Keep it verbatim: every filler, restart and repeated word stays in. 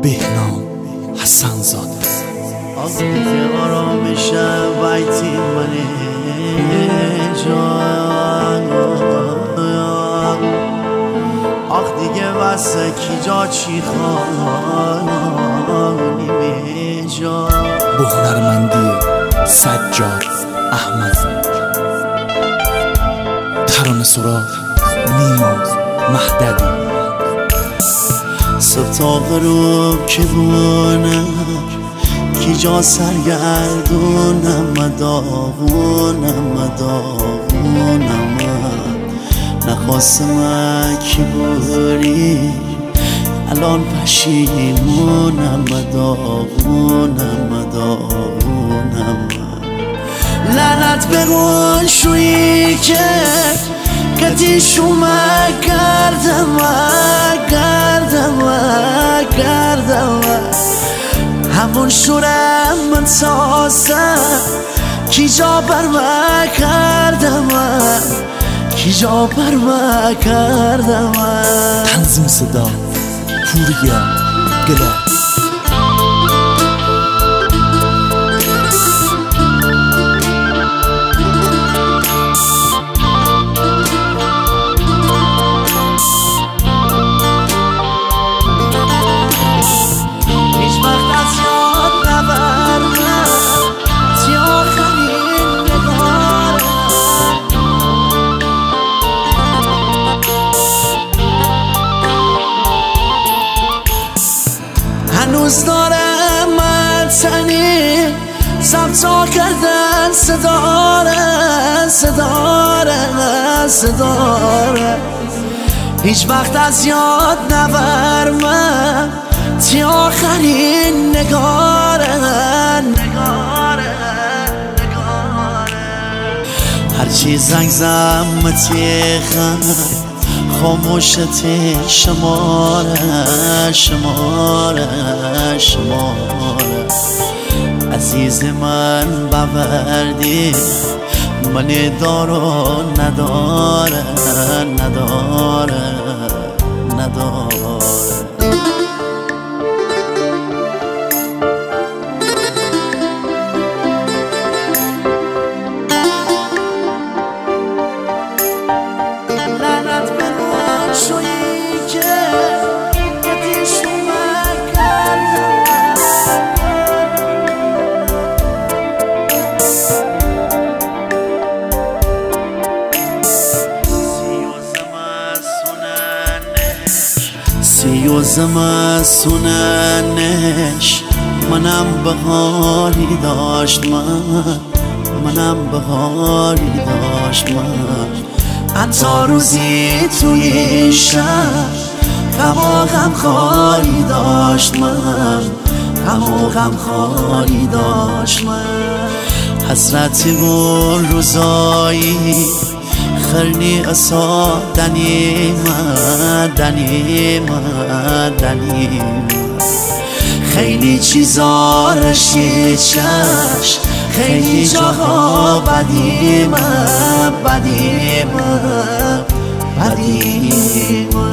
بهنام حسن زاده. آقیت آرامش بیتی منه جان، آخ دیگه واسه کی جا چی خواهی می جان. با هنرمندی سجاد احمد، ترانه سرا نیما مهدوی. صبح تا غروب که بونه کی جا سرگردونم مداغونم مداغونم نخواستم کی بوری الان پشیمونم مداغونم مداغونم. لعنت به اون شویی که کتیشو کردم کردم کردم همون شورم من سازم کی جا بر من کردم کی جا بر من کردم. تنظیم صدا پوریا گلر. هنوز دارم متنی ضبطا کردن صداره صداره صداره. هیچ وقت از یاد نبرمم تی آخرین نگاره نگاره نگاره. هرچی زنگ زم تیخم خاموشت شماره شماره شماره. عزیز من بوردی من دارو نداره نداره نداره. سیوزم از سوننش منم به حالی داشت من منم به حالی داشت من. حتی روزی توی شب غم و غم خالی داشت من غم و غم خالی داشت من. حسرت اون روزایی خرنی اصا دنیمه دنیمه دنیمه. خیلی چیزا رشی چشم خیلی جاها بدیمه بدیمه بدیمه.